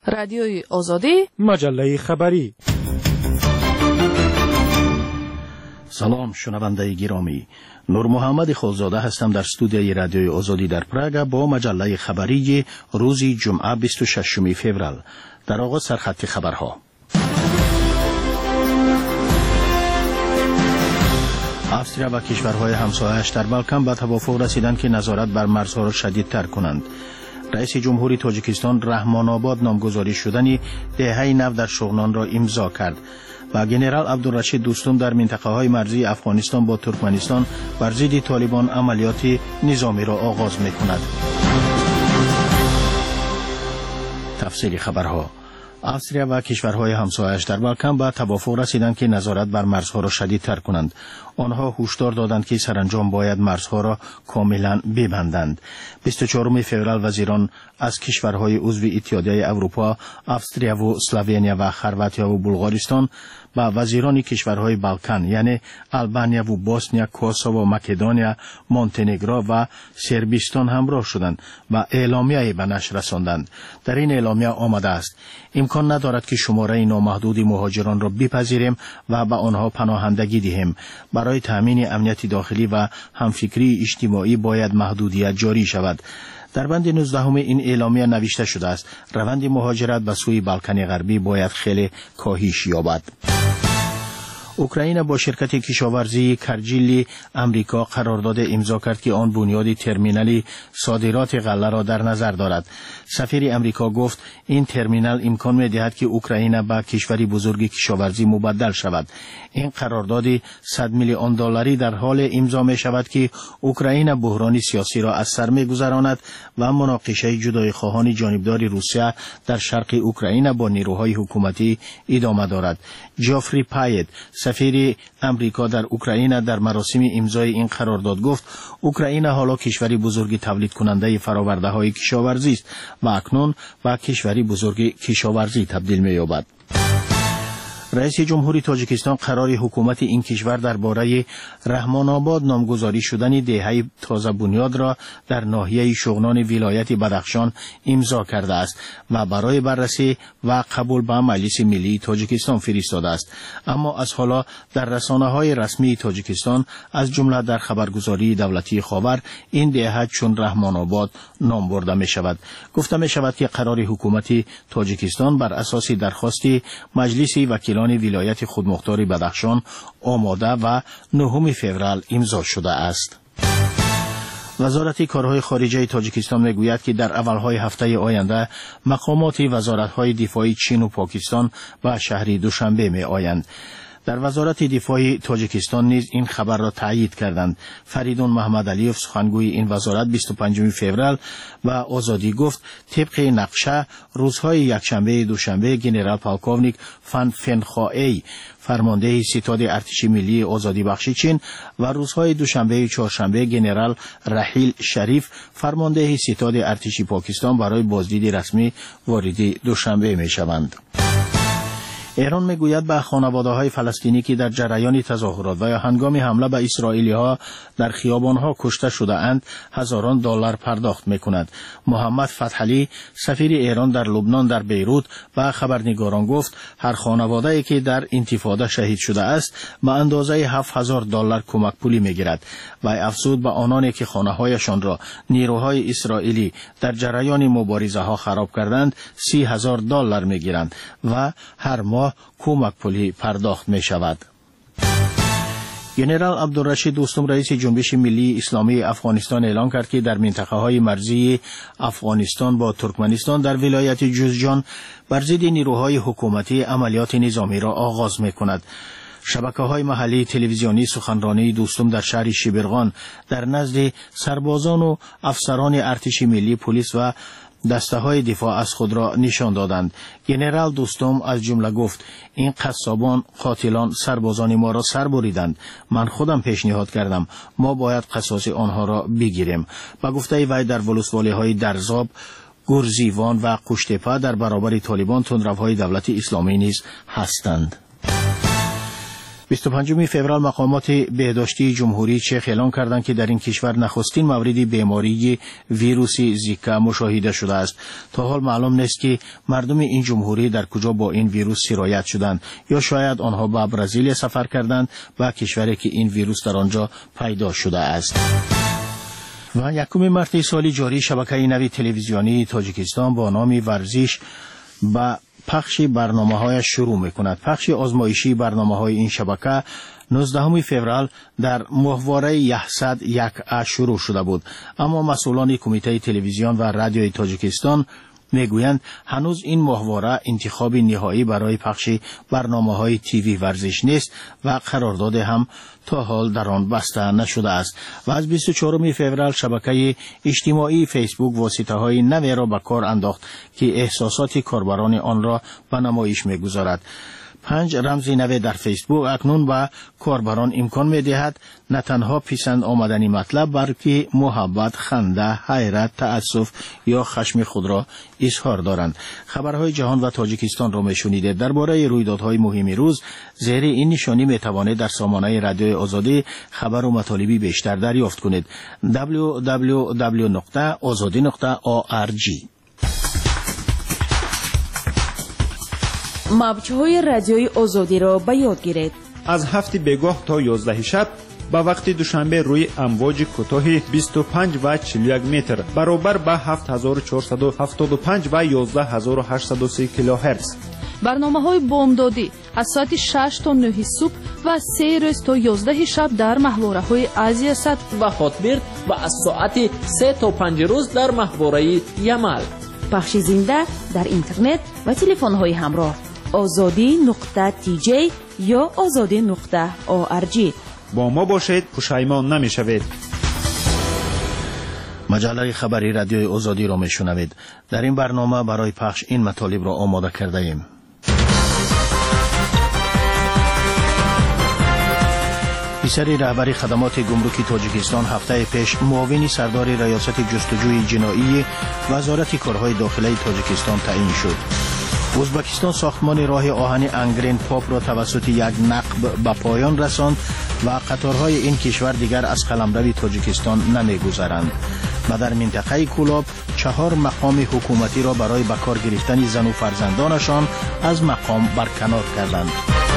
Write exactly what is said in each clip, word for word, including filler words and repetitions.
رادیوی آزادی، مجله خبری. سلام شنونده گرامی، نور محمد خالزاده هستم در استودیوی رادیوی آزادی در پراگ با مجله خبری روز جمعه بیست و ششم فوریه. در آغاز سرخط خبرها. استرالیا و کشورهای همسایه‌اش در بالکان به توافق رسیدند که نظارت بر مرزها را شدیدتر کنند. رئیس جمهوری تاجیکستان رحمان آباد نامگذاری شدن دهه نو در شغنان را امضا کرد و ژنرال عبدالرشید دوستم در منطقه های مرزی افغانستان با ترکمنستان بر ضد طالبان عملیات نظامی را آغاز می کند. تفصیل خبرها. استرالیا و کشورهای همسایه‌اش در بالکان به توافق رسیدند که نظارت بر مرزها را شدیدتر کنند. آنها هشدار دادند که سرانجام باید مرزها را کاملا ببندند. بیست و چهارم فوریه وزیران از کشورهای عضو اتحادیه اروپا، استرالیا و اسلوونیا و خرواتیا و بلغارستان با وزیران کشورهای بالکان یعنی آلبانیا و بوسنیا، کوسوو و مکدونیا، مونتنگرو و سربستان همراه شدند و اعلامیه‌ای به نشر رساندند. در این اعلامیه آمده است امکان ندارد که شماره نامحدود مهاجران را بپذیریم و به آنها پناهندگی دهیم. برای تامین امنیت داخلی و همفکری اجتماعی باید محدودیت جاری شود. در بند نوزدهم این اعلامیه نوشته شده است روند مهاجرت به سوی بالکان غربی باید خیلی کاهش یابد. اوکراین با شرکت کشاورزی کرجیلی امریکا قرارداد امضا کرد که آن بنیاد ترمینال صادرات غله را در نظر دارد. سفیر امریکا گفت این ترمینال امکان می‌دهد که اوکراین به کشوری بزرگ کشاورزی مبدل شود. این قرارداد صد میلیون دلاری در حال امضا می شود که اوکراین بحران سیاسی را از سر می‌گذراند و مناقشه جدای خواهان جانبدار روسیه در شرق اوکراین با نیروهای حکومتی ادامه دارد. جافری پایت سفیر امریکا در اوکراین در مراسم امضای این قرارداد گفت اوکراین حالا کشوری بزرگ تولید کننده فراورده های کشاورزی است و اکنون به کشوری بزرگ کشاورزی تبدیل می یابد. رئیس جمهوری تاجیکستان قرار حکومت این کشور درباره رحمان آباد نامگذاری شدن دهه تازه بنیاد را در ناحیه شغنان ولایت بدخشان امضا کرده است و برای بررسی و قبول به مجلس ملی تاجیکستان فرستاده است. اما از حالا در رسانه‌های رسمی تاجیکستان از جمله در خبرگزاری دولتی خاور این دهه چون رحمان آباد نام برده می شود. گفته می شود که قرار حکومت تاجیکستان بر اساس درخواست مجلس وکیلان ولایت خودمختار بدخشان آماده و نهم فوریه امضا شده است. وزارت کارهای خارجه تاجیکستان میگوید که در اولهای هفته آینده مقامات وزارت‌های دفاعی چین و پاکستان به شهر دوشنبه می آیند. در وزارت دفاع تاجیکستان نیز این خبر را تایید کردند. فریدون محمد علیوف سخنگوی این وزارت بیست و پنجم فوریه و آزادی گفت طبق نقشه روزهای یکشنبه دوشنبه ژنرال پالکوونیک فان فنخائه فرمانده ستاد ارتش ملی آزادی بخش چین و روزهای دوشنبه و چهارشنبه ژنرال رحیل شریف فرمانده ستاد ارتش پاکستان برای بازدید رسمی وارد دوشنبه می شوند. ایران میگوید به خانواده‌های فلسطینی که در جریان تظاهرات و یا هنگام حمله به اسرائیلی‌ها در خیابان‌ها کشته شده اند هزاران دلار پرداخت می‌کند. محمد فتحعلی سفیر ایران در لبنان در بیروت به خبرنگاران گفت هر خانواده‌ای که در انتفاضه شهید شده است به اندازه هفت هزار دلار کمک پولی می‌گیرد و افزود به آنانی که خانه‌هایشان را نیروهای اسرائیلی در جریان مبارزه‌ها خراب کردند سی هزار دلار می‌گیرند و هر ماه کمک پولی پرداخت می شود. ژنرال عبدالرشید دوستم رئیس جنبش ملی اسلامی افغانستان اعلام کرد که در منطقه های مرزی افغانستان با ترکمنستان در ولایت جوزجان بر ضد نیروهای حکومتی عملیات نظامی را آغاز می کند. شبکه‌های محلی تلویزیونی سخنرانی دوستم در شهر شبرغان در نزد سربازان و افسران ارتش ملی، پلیس و دسته های دفاع از خود را نشان دادند. ژنرال دوستم از جمله گفت این قصابان قاتلان سربازان ما را سر بریدند. من خودم پیشنهاد کردم ما باید قصاص آنها را بگیریم. با گفته وی در ولسوالی های درزاب، گرزیوان و قشتپه در برابر طالبان تندروهای دولت اسلامی نیز هستند. بیست و پنجم فوریه مقامات بهداشتی جمهوری چک اعلام کردند که در این کشور نخستین مورد بیماری ویروس زیکا مشاهده شده است. تا حال معلوم نیست که مردم این جمهوری در کجا با این ویروس سرایت شدند یا شاید آنها به برزیل سفر کردند و کشوری که این ویروس در آنجا پیدا شده است. و یکم مارس سال جاری شبکه نوی تلویزیونی تاجیکستان با نام ورزش با پخش برنامه‌های شروع می‌کند. پخش آزمایشی برنامه‌های این شبکه نوزدهم فوریه در ماهواره صد و یک ا شروع شده بود، اما مسئولان کمیته تلویزیون و رادیوی تاجیکستان میگویند هنوز این ماهواره انتخاب نهایی برای پخش برنامه‌های تیوی ورزش نیست و قرارداد هم تا حال در آن بسته نشده است. و از بیست و چهارم فوریه شبکه اجتماعی فیسبوک واسطه‌های نوی را به کار انداخت که احساسات کاربران آن را به نمایش می‌گذارد. پنج رمز نوی در فیسبوک اکنون به کاربران امکان می‌دهد نه تنها پسند آمدنی مطلب بلکه محبت، خنده، حیرت، تأسف یا خشم خود را اظهار دارند. خبرهای جهان و تاجیکستان را میشنیدید. درباره رویدادهای مهم روز زیر این نشانی میتوانید در سامانه رادیوی آزادی خبر و مطالبی بیشتر دریافت کنید. دبلیو دبلیو دبلیو نقطه آزادی نقطه او آر جی. موج‌های رادیوی آزادی را به یاد گیرید. از هفت بگاه تا یازده شب با وقت دوشنبه روی امواج کوتاه بیست و پنج و چهل و یک متر برابر با هفت هزار و چهارصد و هفتاد و پنج و یازده هزار و هشتصد و سی کیلوهرتز. برنامه‌های بامدادی از ساعت شش تا نه صبح و سه روز تا یازده شب در محوره‌های آسیا صد و هاتبرد و از ساعت سه تا پنج روز در محوره یمل. پخش زنده در اینترنت و تلفن‌های همراه آزادی نقطه تی جی یا آزادی نقطه او آر جی. با ما باشید، پشیمان نمی‌شوید. مجله خبری رادیوی آزادی را میشنوید. در این برنامه برای پخش این مطالب را آماده کرده ایم. پسری رهبری خدمات گمرکی تاجیکستان هفته پیش معاون سردار ریاست جستجوی جنایی وزارت کارهای داخلی تاجیکستان تعیین شد. ازبکستان ساختمان راه آهن انگرین پاپ را توسط یک نقب به پایان رساند و قطارهای این کشور دیگر از قلمرو تاجیکستان نمیگذرند. و در منطقه کولاب چهار مقام حکومتی را برای به کار گرفتن زن و فرزندانشان از مقام برکنار کردند.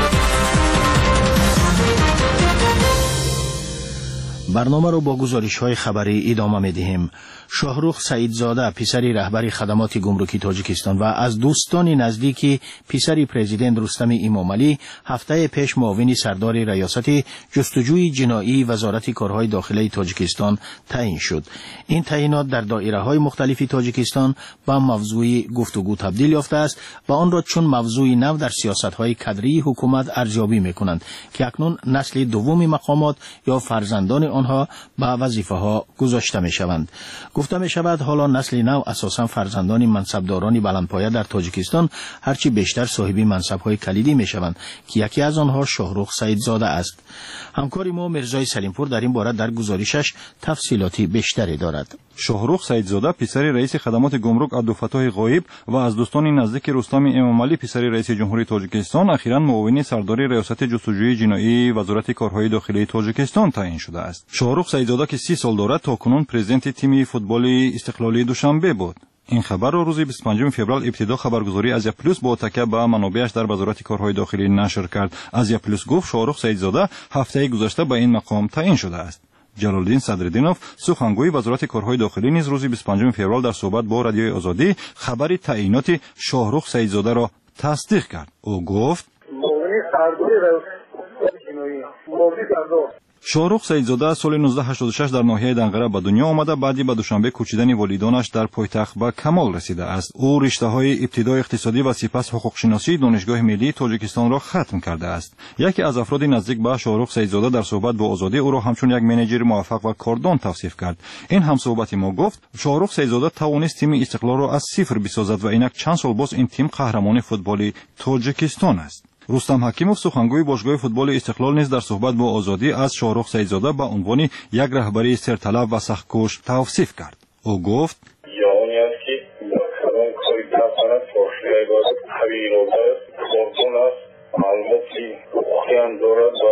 برنامه رو با گزارش‌های خبری ادامه می‌دهیم. شاهرخ سعیدزاده پسری رهبری خدمات گمرکی تاجیکستان و از دوستان نزدیکی پسری پرزیدنت رستم امامعلی هفته پیش معاون سردار ریاست جستجوی جنایی وزارت کارهای داخلی تاجیکستان تعیین شد. این تعیینات در دایره‌های مختلف تاجیکستان به موضوع گفتگو تبدیل یافته است و آن را چون موضوع نو در سیاست‌های کادری حکومت ارزیابی می‌کنند که اکنون نسل دوم مقامات یا فرزندان آنها به وظیفه‌ها گذاشته می‌شوند. گفته می شود حالا نسل نو اساساً فرزندان منصبداران بلندپایه در تاجیکستان هرچی بیشتر صاحب منصب‌های کلیدی می شوند که یکی از آنها شاهرخ سعیدزاده است. همکار ما مرزای سلیمپور در این باره در گزارشش تفصیلاتی بیشتری دارد. شاهرخ سعیدزاده پسر رئیس خدمات گمرک عبدالفتاح غایب و از دوستان نزدیک رستم امامعلی پسر رئیس جمهوری تاجیکستان اخیراً معاون سردار ریاست جستجوی جنایی وزارت کارهای داخلی تاجیکستان تعیین شده است. شاهرخ سعیدزاده که سی سال دارد تاکنون پرزیدنت تیم فوتبال استقلالی دوشنبه بود. این خبر را روز بیست و پنجم فوریه ابتدا خبرگزاری آسیا پلاس با تکیه به منابعش در وزارت کارهای داخلی نشر کرد. آسیا پلاس گفت شاهرخ سعیدزاده هفته گذشته به این مقام تعیین شده است. جلال‌الدین صدرالدینوف سخنگوی وزارت کارهای داخلی نیز روز بیست و پنجم فوریه در صحبت با رادیوی آزادی خبر تعیینات شاهرخ سعیدزاده را تصدیق کرد. او گفت شاهرخ سعیدزاده سال نوزده هشتاد و شش در ناحیه دنقره به دنیا آمده بعدی به دوشنبه کوچیدن والیدانش در پایتخت به کمال رسیده است. او رشته‌های ابتدای اقتصادی و سپس حقوق شناسی دانشگاه ملی تاجیکستان را ختم کرده است. یکی از افراد نزدیک به شاهرخ سعیدزاده در صحبت با آزادی او را همچون یک منیجر موفق و کاردان توصیف کرد. این همصحبت ما گفت شاهرخ سعیدزاده توانست تیم استقلال را از صفر بسازد و اینک چند سال باز این تیم قهرمان فوتبال تاجیکستان است. رستم حکیموف سخنگوی باشگاه فوتبال استقلال نیز در صحبت با آزادی از شاهرخ سعیدزاده به عنوان یک رهبری سرطلب و سخت‌کوش توصیف کرد. او گفت یعنی است که کدام کاری تواند فاشیای باید حویل است، خودتون است، معلوماتی خیان دارد و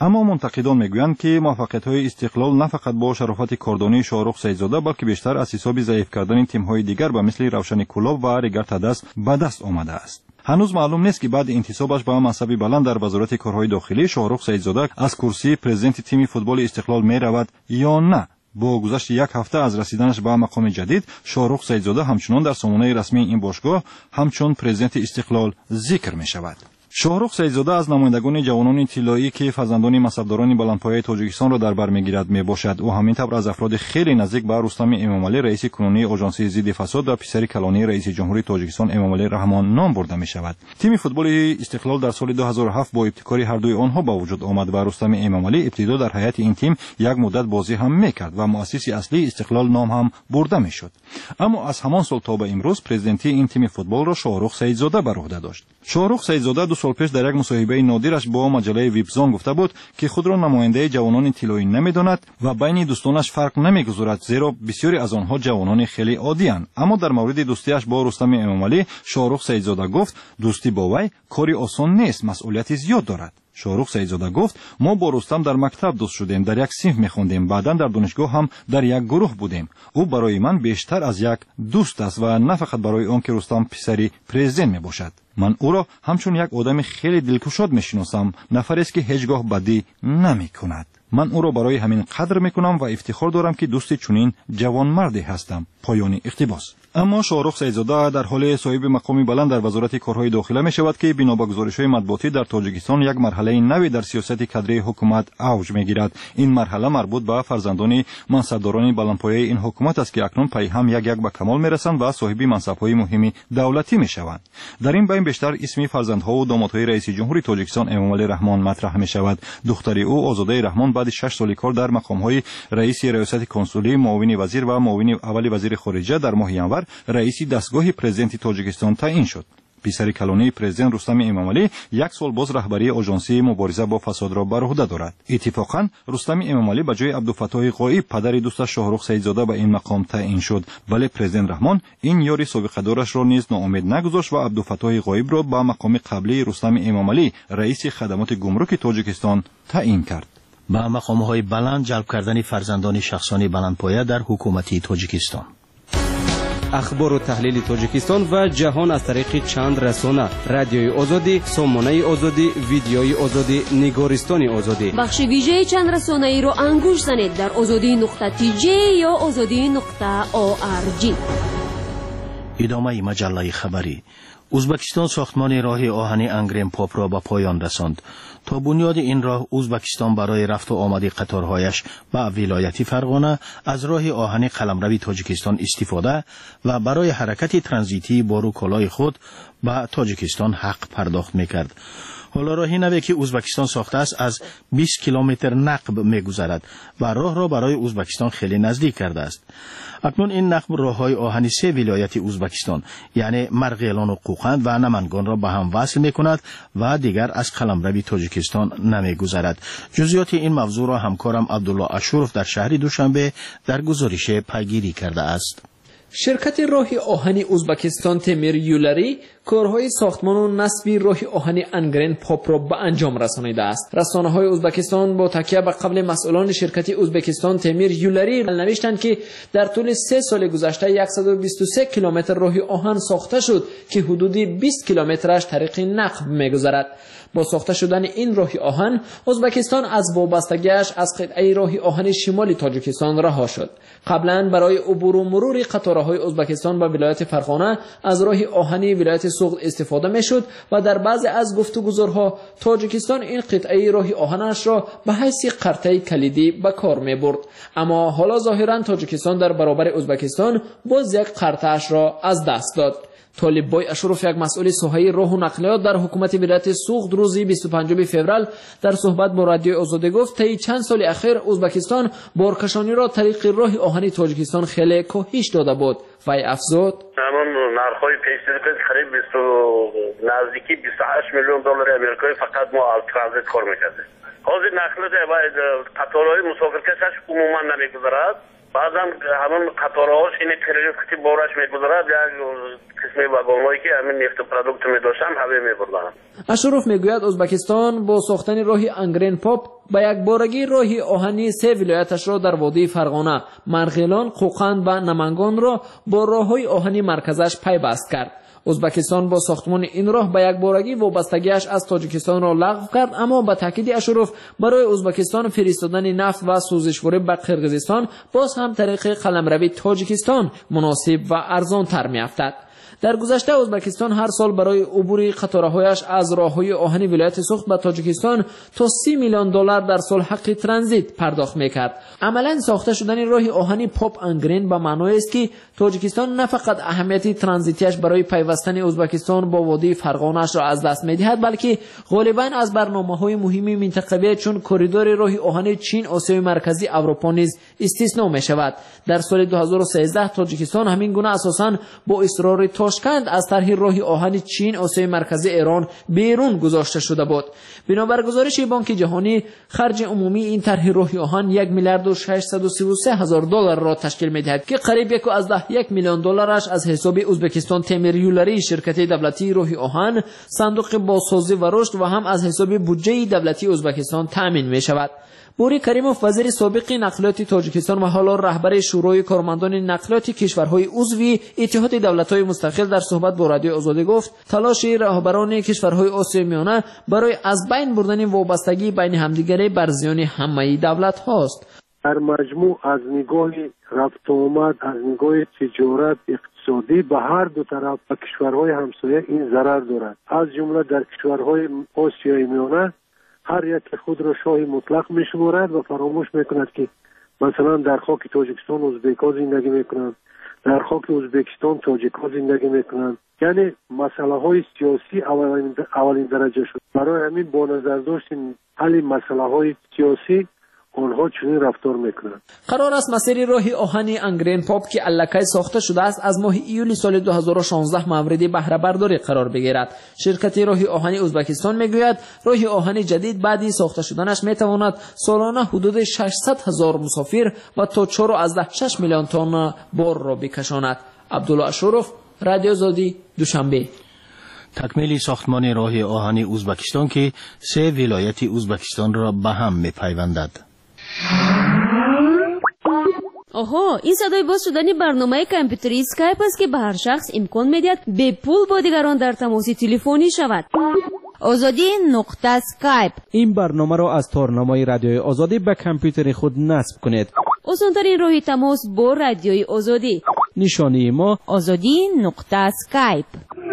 اما منتقدان میگویند که موفقیت‌های استقلال نه فقط با شرافت کاردانی شاهرخ سیدزاده بلکه بیشتر از حساب ضعیف کردن تیم‌های دیگر به مثل روشن کلوب و ریگارتاداس به دست آمده است. هنوز معلوم نیست که بعد انتصابش به منصب بلند در وزارت کارهای داخلی شاهرخ سیدزاده از کرسی پرزیدنت تیم فوتبال استقلال می رود یا نه. با گذشت یک هفته از رسیدنش به مقام جدید، شاهرخ سیدزاده همچنان در سامانه رسمی این باشگاه همچون پرزیدنت استقلال ذکر می شود. شاهرخ سیدزاده از نمایندگان جوانان طلایی که فرزندان منصبداران بلندپایه تاجیکستان را در بر میگیرد میباشد و همینطور از افراد خیلی نزدیک به رستم امامعلی رئیس کنونی آژانسی ضد فساد و پسر کلانی رئیس جمهوری تاجیکستان امامعلی رحمان نام برده می شود. تیم فوتبال استقلال در سال دو هزار و هفت با ابتکار هر دوی آنها به وجود آمد و رستم امامعلی ابتدا در هیئت این تیم یک مدت بازی هم میکرد و مؤسس اصلی استقلال نام هم برده میشد. اما از همان سال تا به امروز پرزیدنتی این تیم فوتبال را شاهرخ سیدزاده بر عهده داشت. شاهرخ سیدزاده دو سال پیش در یک مصاحبه نادرش با مجله ویبزان گفته بود که خود را نماینده جوانان طلایی نمیداند و بین دوستانش فرق نمیگذارد، زیرا بسیاری از آنها جوانان خیلی عادی اند. اما در مورد دوستیش با رستم امامعلی شاهرخ سیدزاده گفت دوستی با وی کاری آسان نیست، مسئولیت زیاد دارد. شاهرخ سیدزاده گفت ما با رستم در مکتب دوست شدیم، در یک صنف می‌خواندیم، بعداً در دانشگاه هم در یک گروه بودیم. او برای من بیشتر از یک دوست است و نه فقط برای آن که رستم پسری پرزیدنت میباشد. من او را همچون یک آدم خیلی دلکشاد میشناسم، نفری است که هیچگاه بدی نمیکند. من او را برای همین قدر میکنم و افتخار دارم که دوست چنین جوان مردی هستم. پایان اقتباس. اما شاهرخ سیدزاده در حال صاحب مقامی بلند در وزارت کارهای داخلی می شود که بنا به گزارش‌های مطبوعاتی در تاجیکستان یک مرحله نوی در سیاست کادری حکومت اوج میگیرد. این مرحله مربوط به فرزندان منصبداران بلندپایه این حکومت است که اکنون پی هم یک یک به کمال میرسند و صاحب منصب‌های مهمی دولتی میشوند. در این بین بیشتر اسم فرزندها و دامادهای رئیس جمهوری تاجیکستان امامعلی رحمان مطرح می شود. دختری او آزاده رحمان بعد شش سال کار در مقام‌های رئیس ریاست کنسولی، معاون وزیر و معاون اول وزیر خارجه در ماه ینور رئیس دستگاه پرزیدنت تاجیکستان تعیین شد. پسر کلانی پرزیدنت رستم امامعلی یک سال باز رهبری آژانسی مبارزه با فساد را بر عهده دارد. اتفاقا رستم امامعلی به جای عبدالفتاح غایب پدر دوستش شاهرخ سیدزاده به این مقام تعیین شد، ولی پرزیدنت رحمان این یاری سابقه دارش را نیز ناامید نگذاشت و عبدالفتاح غایب را به مقام قبلی رستم امامعلی رئیس خدمات گمرک تاجیکستان تعیین کرد. به مقام‌های بلند جلب کردن فرزندان شخصانی بلندپایه در حکومت تاجیکستان. اخبار و تحلیل تاجیکستان و جهان از طریق چند رسانه: رادیوی آزادی، سامانه آزادی، ویدیوی آزادی، نگارستان آزادی. بخش ویژه چند رسانه ای را انگوش زنید در آزادی نقطه تی جی یا آزادی نقطه او آر جی. ادامه مجله خبری. ازبکستان ساختمان راه آهنی انگرین پاپ را به پایان رساند. تا بنیاد این راه ازبکستان برای رفت و آمد قطارهایش به ولایت فرغانه از راه آهنی قلمرو تاجیکستان استفاده و برای حرکت ترانزیتی بار و کالای خود به تاجیکستان حق پرداخت میکرد. حالا راهی نوی که ازبکستان ساخته است از بیست کیلومتر نقب میگذرد و راه را برای ازبکستان خیلی نزدیک کرده است. اکنون این نقب راههای آهنی سه ولایت ازبکستان یعنی مرغیلان و قوقند و نمنگان را به هم وصل میکند و دیگر از قلمرو تاجیکستان نمیگذرد. جزئیات این موضوع را همکارم عبدالله اشورف در شهر دوشنبه در گزارش پیگیری کرده است. شرکت راه آهنی ازبکستان تمیر یولری کارهای ساختمان و نصب راه آهنی انگرین پاپ را به انجام رسانیده است. رسانه‌های ازبکستان با تکیه به قبل مسئولان شرکت ازبکستان تمیر یولری نوشتند که در طول سه سال گذشته صد و بیست و سه کیلومتر راه آهن ساخته شد که حدود بیست کیلومترش طریق نقب می‌گذرد. با ساخته شدن این راه آهن ازبکستان از وابستگیش از قطعه راه آهن شمال تاجیکستان رها شد. قبلا برای عبور و مرور قطارهای ازبکستان به ولایت فرغانه از راه آهنی ولایت سوغد استفاده میشد و در بعضی از گفتگوزارها تاجیکستان این قطعه راه آهنش را به حیث قرطه کلیدی به کار می برد. اما حالا ظاهرا تاجیکستان در برابر ازبکستان باز یک قرطه‌اش را از دست داد. طالب بای اشرف، یک مسئول ساحه راه و نقلیات در حکومت ولایت سوغد، روزی بیست و پنجم فوریه در صحبت با رادیو آزادی گفت طی چند سال اخیر ازبکستان بارکشانی را طریق راه آهنی تاجیکستان خیلی کاهش داده بود. وی افزود: همون نرخ‌های پیش‌نهاد قریب بیست نزدیکی بیست و هشت میلیون دلار آمریکایی فقط ما از ترانزیت کار می‌کردیم. حاضر نقلیات و قطارهای مسافرکشش عموما نمی‌گذرد. بعضا همون قطارهاش این تریفتی بارش میگذارد، یک قسمی واگن‌هایی که همین نفت پروداکت می‌داشتن همه می‌بردن. اشرف میگوید ازبکستان با ساختن راه انگرین پاپ به یک بارگی راه آهنی سه ولایتش را در وادی فرغانه، مرغیلان، قوقند و نمنگان را با راههای آهنی مرکزش پیوست کرد. ازبکستان با ساختمان این راه به یک بارگی وابستگیش از تاجیکستان را لغو کرد، اما با تاکید اشرف برای ازبکستان فرستادن نفت و سوزشوری به قرقیزستان باز هم طریق قلمروی تاجیکستان مناسب و ارزان تر میافتد. در گذشته ازبکستان هر سال برای عبور قطارهایش از راههای آهنی ولایت سوخت به تاجیکستان تا سی میلیون دلار در سال حق ترانزیت پرداخت میکرد. عملا ساخته شدن راه آهنی پاپ انگرین به معنای است که تاجیکستان نه فقط اهمیت ترانزیتیش برای پیوستن ازبکستان با وادی فرغانه‌اش را از دست میدهد، بلکه غالبا از برنامه‌های مهم منطقوی چون کریدور راه آهنی چین آسیای مرکزی اروپا نیز استثنا میشود. در سال دو هزار و سیزده تاجیکستان همین گونه اساساً با اصرار تاشکند از طرح راه آهن چین آسیای مرکزی ایران بیرون گذاشته شده بود. بنابر گزارش بانک جهانی خرج عمومی این طرح راه آهن یک میلیارد و ششصد و سی و سه هزار دلار را تشکیل می‌دهد که قریب یک و از ده یک میلیون دلارش از حساب ازبکستان تیمیر یولری شرکت دولتی راه آهن، صندوق بازسازی و رشد و هم از حساب بودجه دولتی ازبکستان تامین می‌شود. بوری کریموف وزیر سابق نقلیات تاجیکستان و حالا رهبر شورای کارمندان نقلیات کشورهای عضو اتحاد دولت‌های مستقل در صحبت با رادیو آزادی گفت تلاش رهبران کشورهای آسیای میانه برای از بین بردن وابستگی بین همدیگری بر زیان همه دولت‌هاست. در مجموع از نگاه رفت و آمد، از نگاه تجارت اقتصادی به هر دو طرف و کشورهای همسایه این ضرر دارد. از جمله در کشورهای آسیای میانه هر یک خود را شاه مطلق میشمارد و فراموش میکند که مثلا در خاک تاجیکستان ازبک‌ها زندگی میکنند، در خاک ازبکستان تاجیک‌ها زندگی میکنند. یعنی مسئله های سیاسی اولین, اولین درجه شد. برای همین با نظر داشتن حل مسئله های سیاسی آنها چنین رفتار میکنند. قرار است مسیر راه آهنی انگرین پاپ که الکی ساخته شده است از ماه ایول سال دو هزار و شانزده مورد بهره برداری قرار بگیرد. شرکت راه آهنی ازبکستان میگوید راه آهنی جدید بعدی ساخته شدنش میتواند سالانه حدود ششصد هزار مسافر و تا چهار و از ده شش میلیون تن بار را بکشاند. عبدالله اشرف، رادیو آزادی، دوشنبه. تکمیل ساختمان راه آهنی ازبکستان که سه ولایت ازبکستان را به هم میپیوندد. آها، این صدای باز شدن برنامه کامپیوتری اسکایپ است که به هر شخص امکان میدهد به پول با دیگران در تماس تلفنی شود. آزادی نقطه اسکایپ. این برنامه را از تارنمای رادیوی آزادی به کامپیوتر خود نصب کنید. آسان‌ترین راه تماس با رادیوی آزادی. نشانی ما آزادی نقطه اسکایپ.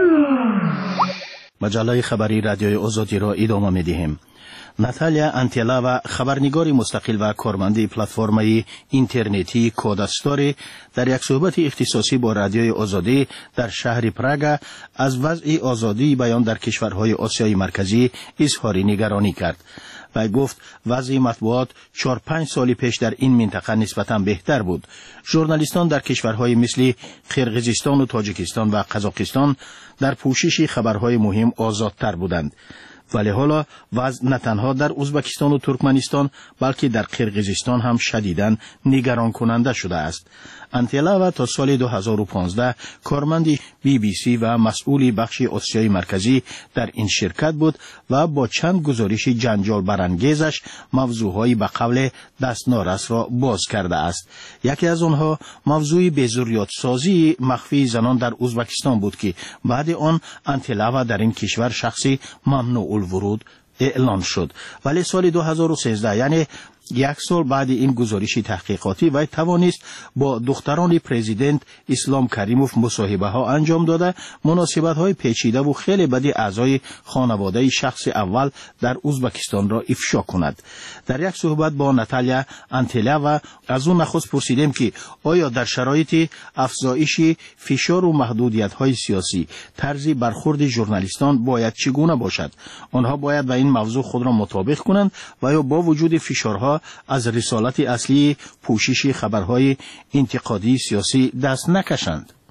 مجله خبری رادیوی آزادی را ادامه می‌دهیم. ناتالیا انتیلاوا خبرنگار مستقل و کارمند پلتفرم اینترنتی کوداستوری در یک صحبت اختصاصی با رادیوی آزادی در شهر پراگ از وضع آزادی بیان در کشورهای آسیای مرکزی اظهار نگرانی کرد. و گفت وضع مطبوعات چهار پنج سال پیش در این منطقه نسبتاً بهتر بود. ژورنالیستان در کشورهای مثل قرقیزستان و تاجیکستان و قزاقستان در پوشش خبرهای مهم آزادتر بودند. ولی حالا وضع نه تنها در ازبکستان و ترکمنستان بلکه در قرقیزستان هم شدیداً نگران کننده شده است. انتیلاوا تا سال دو هزار و پانزده کارمند بی بی سی و مسئول بخش آسیای مرکزی در این شرکت بود و با چند گزارش جنجال برانگیزش موضوعهای به قول دست نارس را باز کرده است. یکی از آنها موضوع بزرگیت سازی مخفی زنان در ازبکستان بود که بعد آن انتیلاوا در این کشور شخصی ممنوع الورود اعلان شد. ولی سال دو هزار و سیزده یعنی یک سال بعد این گزارش تحقیقاتی وی توانست با دختران پرزیدنت اسلام کریموف مصاحبه ها انجام داده مناسبت های پیچیده و خیلی بدی اعضای خانواده شخص اول در ازبکستان را افشا کند. در یک صحبت با ناتالیا انتیلاوا از اون نخست پرسیدیم که آیا در شرایط افزایش فشار و محدودیت های سیاسی طرز برخورد ژورنالیستان باید چگونه باشد؟ آنها باید به این موضوع خود را مطابق کنند و یا با وجود فشارها از رسالت اصلی پوشش خبرهای انتقادی سیاسی دست نکشند.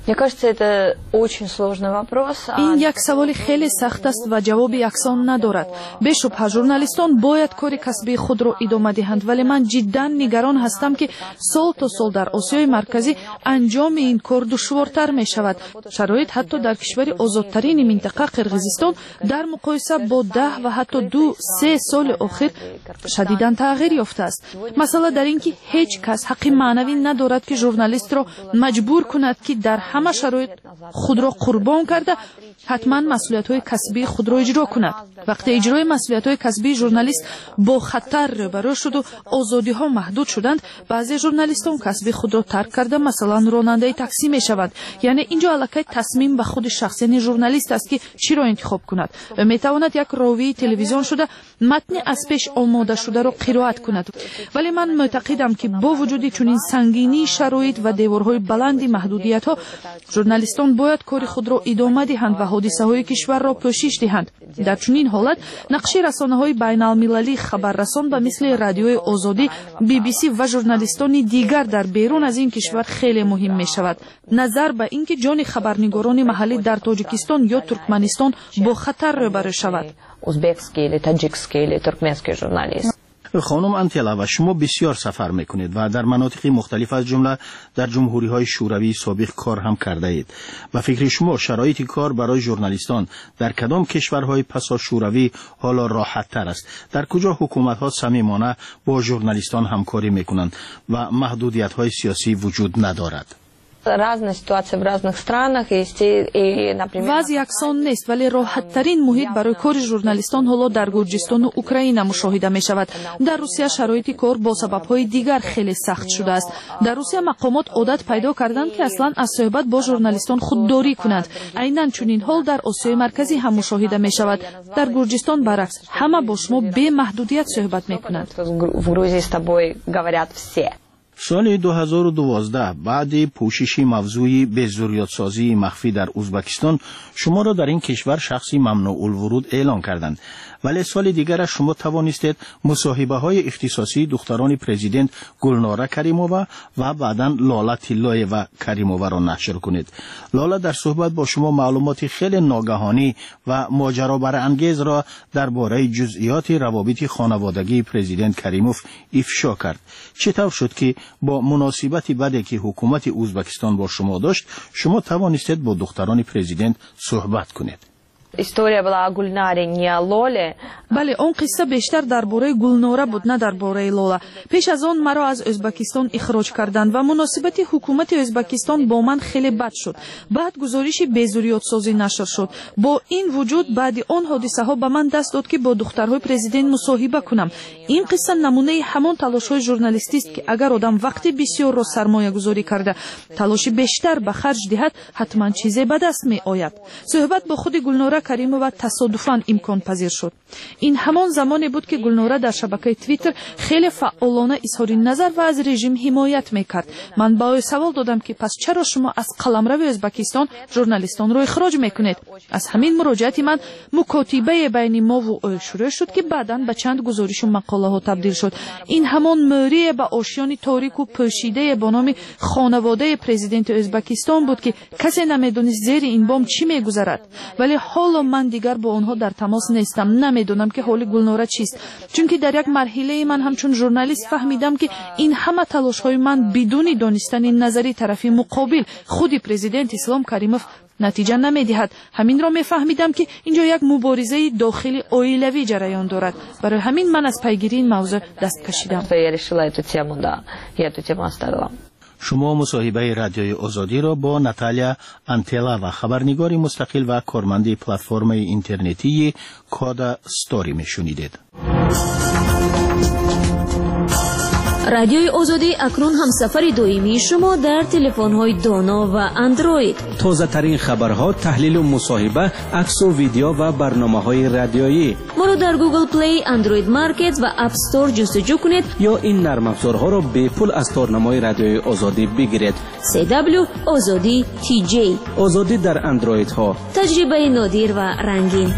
Мне кажется, это очень сложный вопрос. ин як саволи хеле сахт аст ва ҷавоби яксон надорад. Бешубҳа журналистон бояд кори касбии худро идома диҳанд, вале ман ҷиддан нигарон ҳастам ки сол то сол дар Осиёи марказӣ анҷоми ин кор душвортар мешавад. Шароит ҳатто дар кишвари озодтарини минтақа Қирғизистон дар муқоиса бо даҳ ва ҳатто ду се соли охир шадидан тағйир ёфтааст. Масъала дар ин ки ҳеҷ кас ҳаққи маънавӣ надорад ки журналистро маҷбур кунад ки дар ҳама шароит худро қурбон карда ҳатман масъулиятҳои касбии худро иҷро кунад. вақте иҷрои масъулиятҳои касбии журналист бо хатар рӯбарӯ шуду озодиҳо маҳдуд шуданд, баъзе журналистон касби худро тарк карда масалан ронандаи таксӣ мешаванд. яъне инҷо аллакай тасмим ба худи шахс, яъне журналист аст ки чиро интихоб кунад. ӯ метавонад як ровии телевизион шуда матни аз пеш омодашударо қироат кунад. вале ман мӯътақидам ки бо вуҷуди чунин сангинии шароит ва деворҳои баланди маҳдудиятҳо журналистон бояд кори худро идома диҳанд ва ҳодисаҳои кишварро пӯшиш диҳанд. дар чунин ҳолат нақши расонаҳои байналмилалии хабаррасон ба мисли радиои озодӣ, би би си ва журналистони дигар дар берун аз ин кишвар хеле муҳим мешавад. назар ба ин ки ҷони хабарнигорони маҳаллӣ дар Тоҷикистон ё Туркманистон бо хатар рӯбарӯ шавад. Узбекский или таджикский или туркменский журналист. خانم انتیلوا، شما بسیار سفر میکنید و در مناطق مختلف از جمله در جمهوری های شوروی سابق کار هم کرده اید. به فکر شما شرایط کار برای ژورنالیستان در کدام کشورهای پسا شوروی حالا راحت تر است؟ در کجا حکومت ها صمیمانه با ژورنالیستان همکاری میکنند و محدودیت های سیاسی وجود ندارد؟ Разные ситуации в разных странах. ваз яксон нест, вале роҳаттарин муҳит барои кори журналистон ҳоло дар Гурҷистону Украина мушоҳида мешавад. дар Русия шароити кор бо сабабҳои дигар хеле сахт шудааст. дар Русия мақомот одат пайдо карданд ки аслан аз суҳбат бо журналистон худдорӣ кунанд. айнан чунин ҳол дар Осиёи марказӣ ҳам мушоҳида мешавад. дар Гурҷистон баръакс, ҳама бо шумо бемаҳдудият суҳбат мекунанд. В Грузии с тобой говорят все. سال دو هزار و دوازده بعد پوشش موضوعی بزوریات‌سازی مخفی در ازبکستان شما را در این کشور شخصی ممنوع الورود اعلام کردند، ولی سال دیگر شما توانستید مصاحبه های اختصاصی دختران پرزیدنت گلناره کریمووا و بعداً لاله طلایه و کریمووا را نشر کنید. لاله در صحبت با شما معلومات خیلی ناگهانی و ماجرا برانگیز را درباره جزئیات روابط خانوادگی پرزیدنت کریموف افشا کرد. چطور شد که با مناسبتی بعدی که حکومت ازبکستان با شما داشت شما توانستید با دختران پرزیدنت صحبت کنید؟ История была о Гульнаре, не о Лоле. бале он қисса бештар дар бораи Гулнора буд, на дар бораи Лола. пеш аз он маро аз Ӯзбакистон ихроҷ карданд ва муносибати ҳукумати Ӯзбакистон бо ман хеле бад шуд. баъд гузориши безуриётсозӣ нашр шуд. бо ин вуҷуд баъди он ҳодисаҳо ба ман даст дод ки бо духтарҳои президент мусоҳиба кунам. ин қисса намунаи ҳамон талошҳои журналистист ки агар одам вақти бисёрро сармоягузорӣ карда талоши бештар ба харҷ диҳад ҳатман чизе ба даст меояд. суҳбат бо худи Гулнора Каримова тасодуфан имкон пазир шуд. ин ҳамон замоне буд ки Гулнора дар шабакаи Твиттер хеле фаъолона изҳори назар ва аз режим ҳимоят мекард. ман ба ӯ савол додам ки пас чаро шумо аз қаламрави Ӯзбакистон журналистонро ихроҷ мекунед? аз ҳамин муроҷиати ман мукотибае байни мову ӯ шурӯъ шуд ки баъдан ба чанд гузоришу мақолаҳо табдил шуд. ин ҳамон мӯрие ба ошёни торику пӯшидае бо номи хонаводаи президенти Ӯзбакистон буд ки касе намедонист зери ин бом чӣ мегузарад. вале ҳоло ман дигар бо онҳо дар тамос нестам, намедонам ки ҳоли Гулнора чист, чунки дар як марҳилаи ман ҳамчун журналист фаҳмидам ки ин ҳама талошҳои ман бидуни донистани назари тарафи муқобил худи президент Ислом Каримов натиҷа намедиҳад. ҳаминро мефаҳмидам ки инҷо як муборизаи дохили оилавӣ ҷараён дорад. барои ҳамин ман аз пайгирии ин мавзӯъ даст кашидам. شما مصاحبه رادیوی آزادی را با ناتالیا انتیلوا خبرنگار مستقل و کارمند پلتفرم اینترنتی کادا ستوری میشنیدید. رادیوی آزادی اکنون همسفر دائمی شما در تلفن‌های دانا و اندروید. تازه ترین خبرها، تحلیل و مصاحبه، عکس و ویدیو و برنامه‌های رادیویی. ما رو در گوگل پلی، اندروید مارکت و اپ استور جستجو کنید یا این نرم افزارها را به پول از تارنمای رادیوی آزادی بگیرید. سی دبلیو آزادی تی جی. آزادی در اندروید ها. تجربه نادر و رنگین.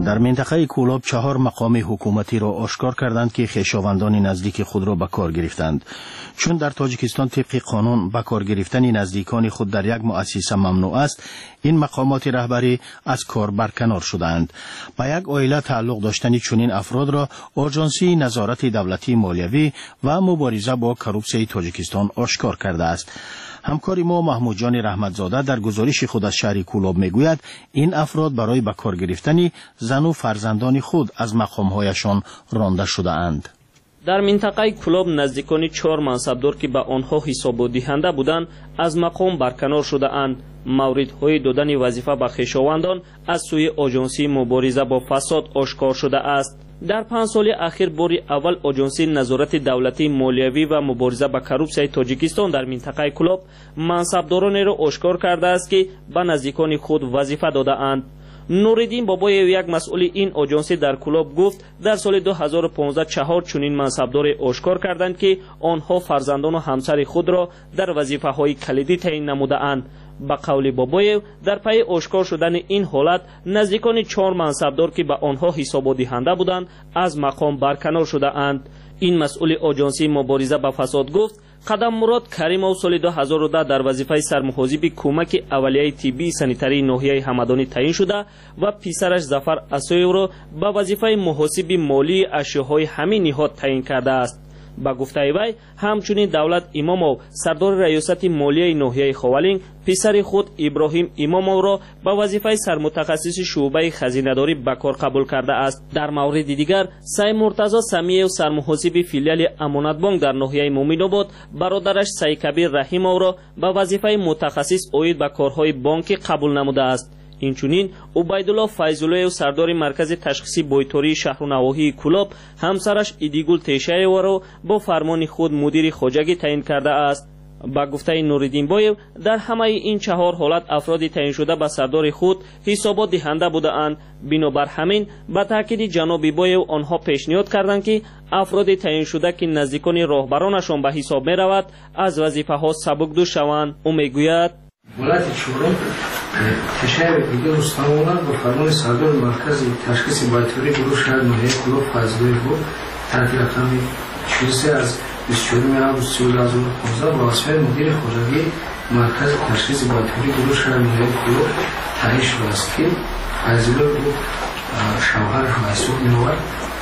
در منطقه کولاب چهار مقام حکومتی را آشکار کردند که خویشاوندان نزدیک خود را به کار گرفتند. چون در تاجیکستان طبق قانون به کار گرفتن نزدیکان خود در یک مؤسسه ممنوع است، این مقامات رهبری از کار برکنار شدند. به یک عائله تعلق داشتن چنین افراد را آژانسی نظارت دولتی مالیوی و مبارزه با کروپسیون تاجیکستان آشکار کرده است. همکار ما محمود جان رحمتزاده در گزارش خود از شهر کولاب میگوید این افراد برای به کار گرفتن زن و فرزندان خود از مقامهایشان رانده شده اند. در منطقه کولاب نزدیکان چهار منصبدار که به آنها حساب دهنده بودند از مقام برکنار شده اند. موردهای دادن وظیفه به خویشاوندان از سوی آژانسی مبارزه با فساد آشکار شده است. در پنج سال اخیر باری اول آژانسی نظارت دولتی مالیوی و مبارزه با کروپسیون تاجیکستان در منطقه کولاب منصبدارانی را آشکار کرده است که به نزدیکان خود وظیفه داده اند. نوردین بابایو یک مسئول این آژانسی در کولاب گفت در سال دو هزار و پانزده چهار چنین منصبداری آشکار کردند که آنها فرزندان و همسر خود را در وظیفه های کلیدی تعیین نموده اند. با قول بابایو در پی آشکار شدن این حالت نزدیکان چهار منصبدار که به آنها حساب دهنده بودند از مقام برکنار شده اند. این مسئول آژانسی مبارزه با فساد گفت قدم مراد کریمov سال دو هزار و ده در وظیفه سرمحاسب کمک اولیه طبی سانیتری ناحیه همدانی تعیین شده و پسرش ظفر اسایو را به وظیفه محاسب مالی اشیاءهای همین نهاد تعیین کرده است. با گفته وی همچنین دولت امامov سردار ریاست مالیه ناحیه خاولین پسر خود ابراهیم امامov را به وظیفه سرمتخصص شعبه خزینه‌داری به کار قبول کرده است. در مورد دیگر سعی مرتضی سمیه و سرمحاسب فیلیال امانت بانک در ناحیه مومن‌آباد برادرش سعی کبیر رحیمov را به وظیفه متخصص اوید به کارهای بانکی قبول نموده است. اینچنین عبیدالله فیض‌الله و سردار مرکز تشخیصی بویتوری شهر و نواحی کولاب همسرش ایدیگول تیشایو را با فرمان خود مدیر خواجگی تعیین کرده است. با گفته نوردین بایو در همه این چهار حالت افرادی تعیین شده به سردار خود حسابات دهنده بوده اند. بنابر همین با تاکید جناب بایو آنها پیشنهاد کردند که افراد تعیین شده که نزدیکان راهبرانشان به حساب می رود از وظیفه ها سبکدوش شوند. او میگوید ولایت چهارم تشایع دیگر استانوان با فرمان سردار مرکز تشخیص بایتوری گروه شهر ناحیه کولاب فیض‌الله بود ترتیب رقم چهل و سه از بیست و چهارم آگوست دو هزار و پانزده با وظیفه مدیر خواجگی مرکز تشخیص بایتوری گروه شهر ناحیه کولاب تعیین شده است که فیض‌الله بود شوهرش مسئول می‌بود.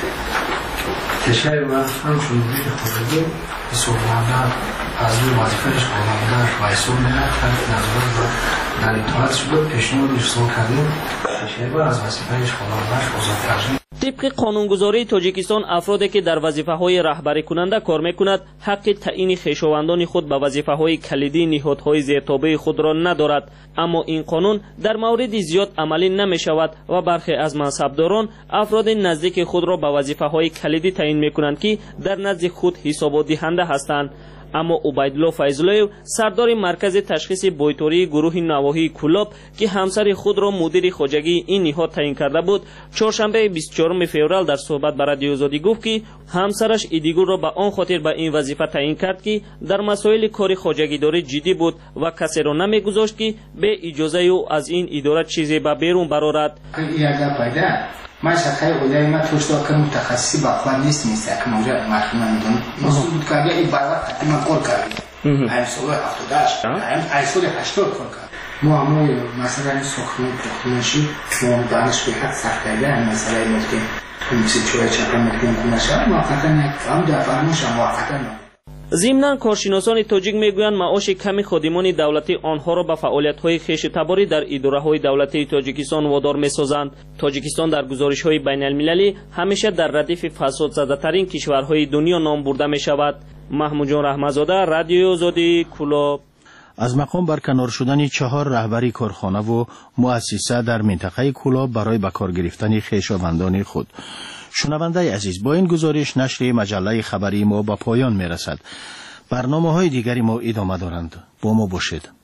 تشایع و همچون مدیر خواجگی حسابدار از روی وظیفه‌اش قانون‌دار مسئول می‌بود تحت نظارت و در اطاعت شده پیشنهاد ارسال کردیم تشایع از وظیفه‌اش قانون‌دار آزاد کردیم. طبق قانونگذاری تاجیکستان افرادی که در وظیفه‌های رهبری کننده کار می‌کند حق تعیین خویشاوندان خود به وظیفه‌های کلیدی نهادهای زیرتابع خود را ندارد. اما این قانون در مورد زیاد عملی نمی‌شود و برخی از منصبداران افراد نزدیک خود را به وظیفه‌های کلیدی تعیین می‌کنند که در نزد خود حساب دهنده هستند. اما عبیدالله فیض‌الله سردار مرکز تشخیص بویتوری گروه نواحی کولاب که همسر خود را مدیر خواجگی این نهاد تعیین کرده بود چهارشنبه بیست و چهارم فوریه در صحبت با رادیو آزادی گفت که همسرش ایدیگول را به آن خاطر به این وظیفه تعیین کرد که در مسائل کار خواجگیداری جدی بود و کسی را نمیگذاشت که به اجازه او از این اداره چیزی به بیرون برآورد. ما شخصی اولیای ما توشتا که متخصصی با خود نیست نیست که موجود مخیمه میدونم مسئول کردی این باید حتی من کار کردیم این سال هفتادش این سال هشتاد کار کرد ما همون مثلا این سخنون تختونشی ما دانش به حد سخت کرده این مسئله این که کمیسی چوه چپا مکتیم کنشه موقتا نکفهم در فرموش هم موقتا نکفهم. ضمناً کارشناسان تاجیک میگویند معاش کمی خادمان دولتی آنها را به فعالیت‌های خویشتباری در اداره‌های دولتی تاجیکستان وادار می‌سازند. تاجیکستان در گزارش‌های بین‌المللی همیشه در ردیف فساد زده‌ترین کشورهای دنیا نام برده می‌شود. محمود جان رحمتزاده، رادیو آزادی، کولاب. از مقام برکنار شدن چهار رهبری کارخانه و مؤسسه در منطقه کولاب برای به کار گرفتن خویشاوندان خود. شنونده عزیز، با این گزارش نشر مجله خبری ما به پایان می رسد. برنامه های دیگری ما ادامه دارند. با ما باشید.